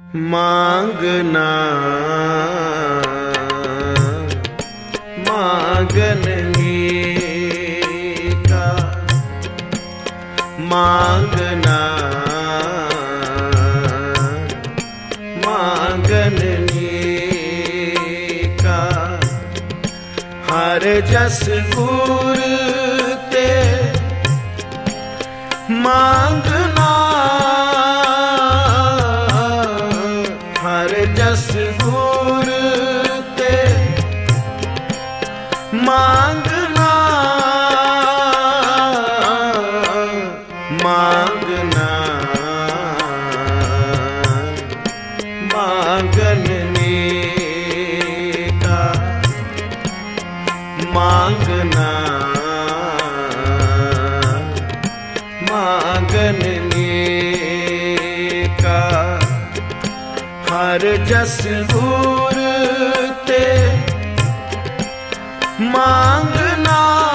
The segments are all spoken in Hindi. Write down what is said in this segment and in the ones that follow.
मांगना मांगने का, मांगना मांगने का, हर जस गुर ते मांगना, हर जस गुर ते मांगना, मांगना मांगने का, मांगना मांगने का, हर जस गुर ते मांगना,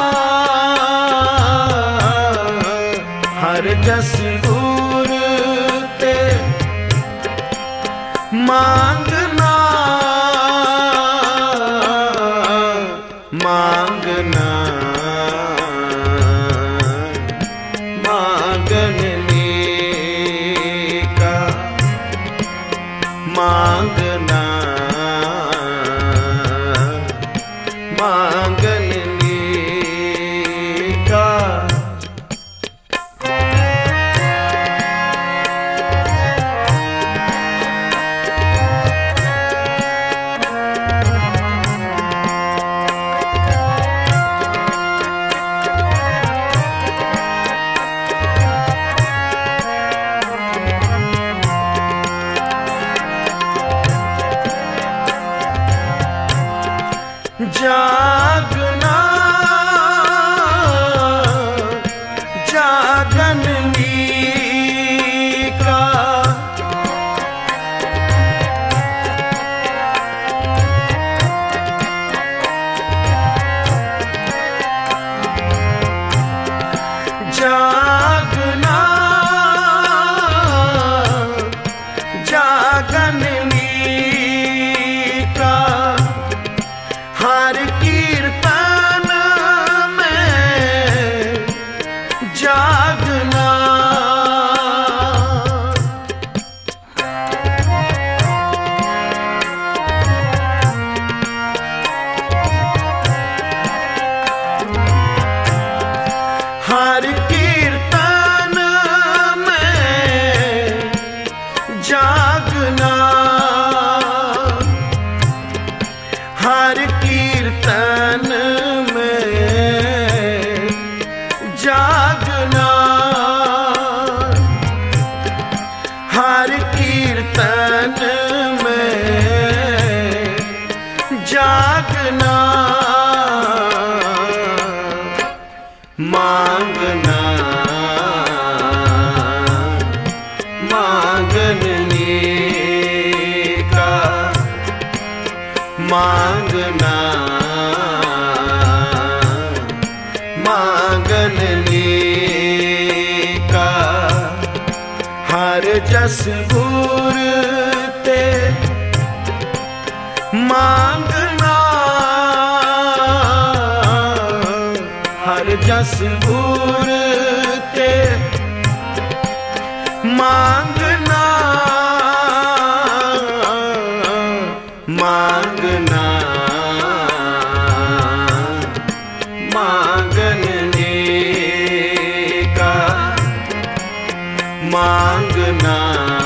हर जस गुर ते मांगना, मांगना मांगने का, मांगना मांगने का। जागना जागने का, जागना जागने का, हर कीर्तन में जागना, हर कीर्तन में जागना, हर कीर्तन में जागना, हर कीर्तन में जागना, मांगना मांगने का, मांगना मांगने का, हर जस गुर ते मांगना, हर जस गुर ते मांगना, मांगना मांगने का, मांगना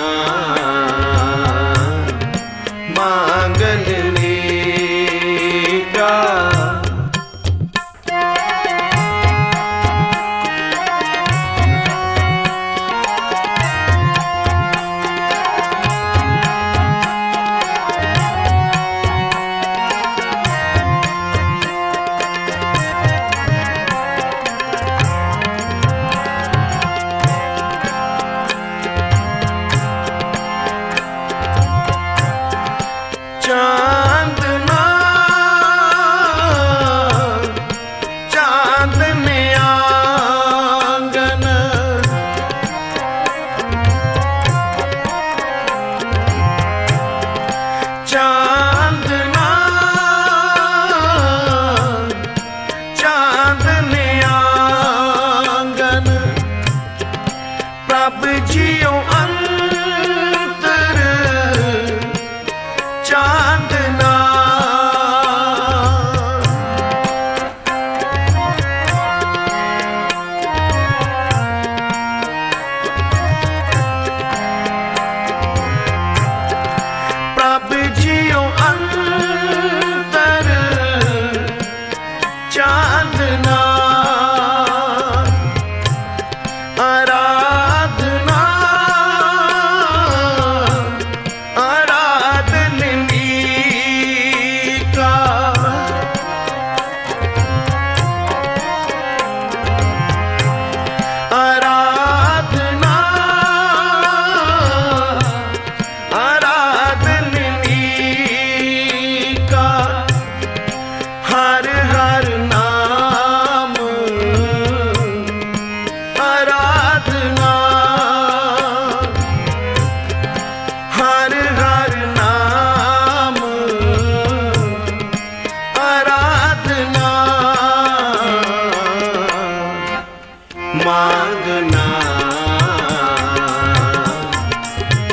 मांगने का।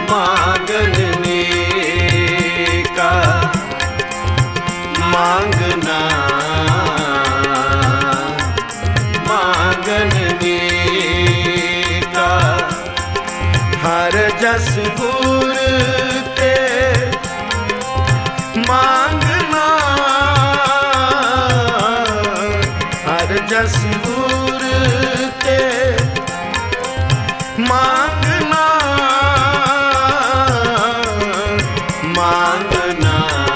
मांगने का मांगना मांगने का हर जस गुर के मांगना हर जस गुर के मांगना मांगना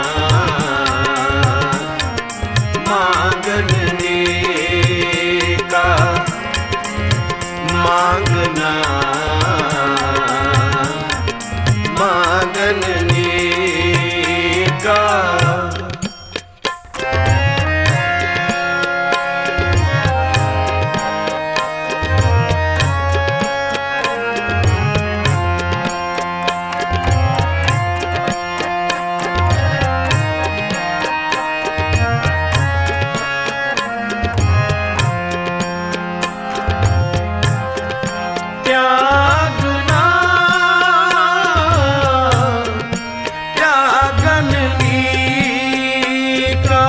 मांगने का मांगना मांगने का त्यागना त्यागनी का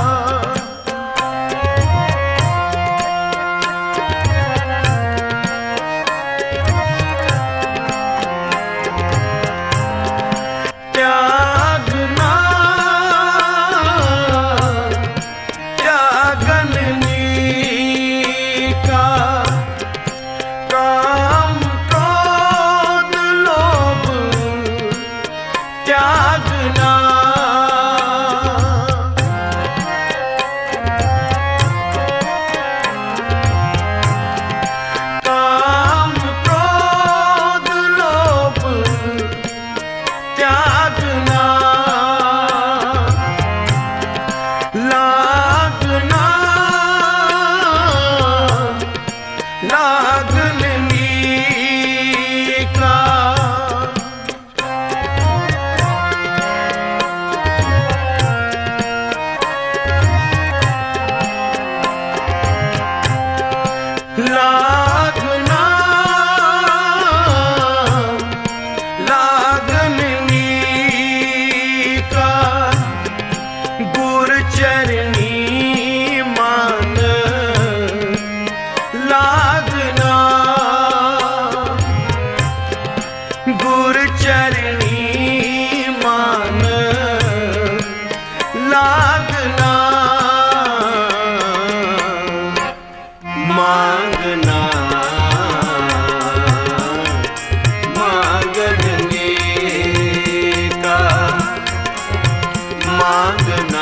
त्यागना त्यागनी का काम क्रोध लोभ त्यागना काम क्रोध लोभ त्यागना लागना लागनी का लागना लागनी का गुर चरनी मान लागना गुर चरनी मान लागना मांगना मांगने का मांगना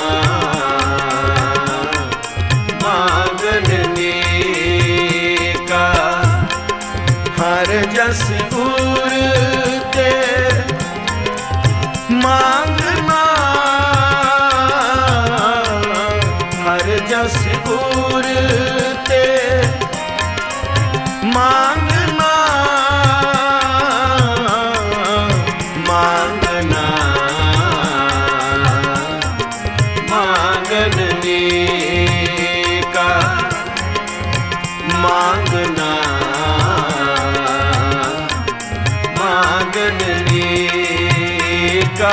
मांगने का हर जस गुर के मांगना हर जस गुर के मांगना मांगना मांगने का मांगना मांगने का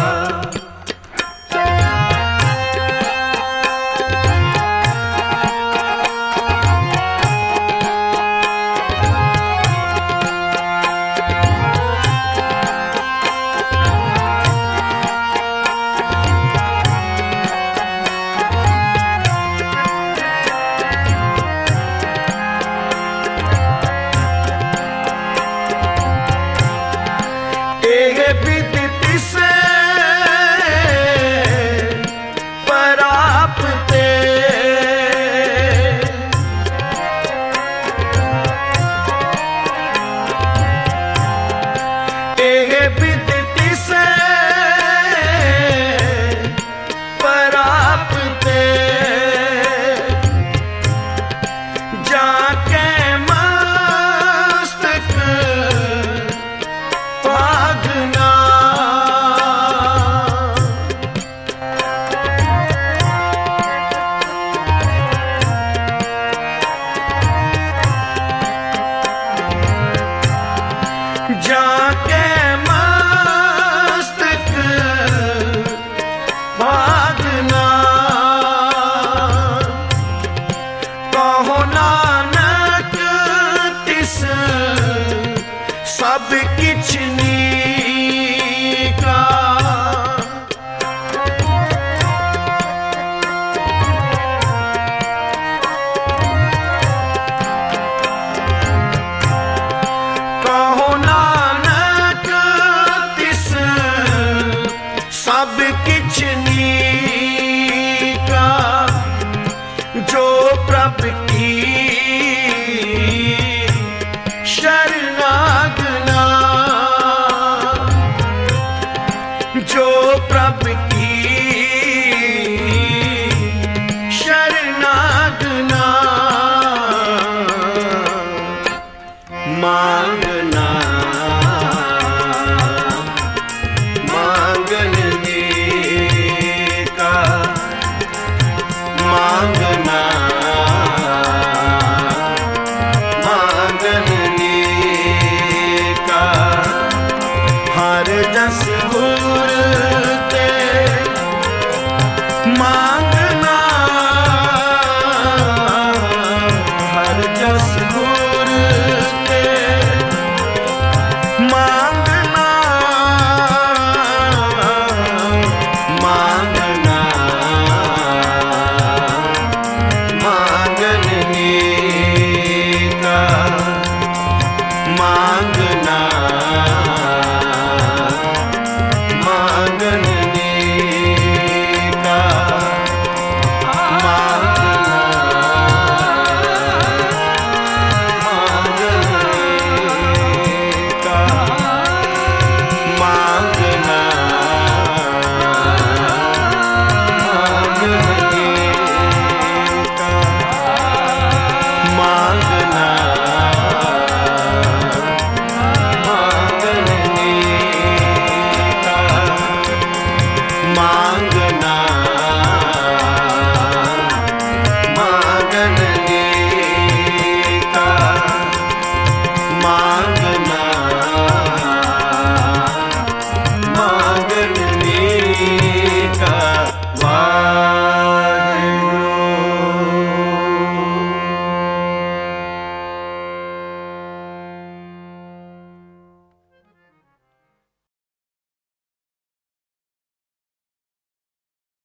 विदित से परापते विदित से परापते जाके मस्तक पागना सब किछनी का जो प्रभ की शरणागना, जो प्रभ की शरणागना मांगना मांगने का मांगना मांगने का हर जस गुर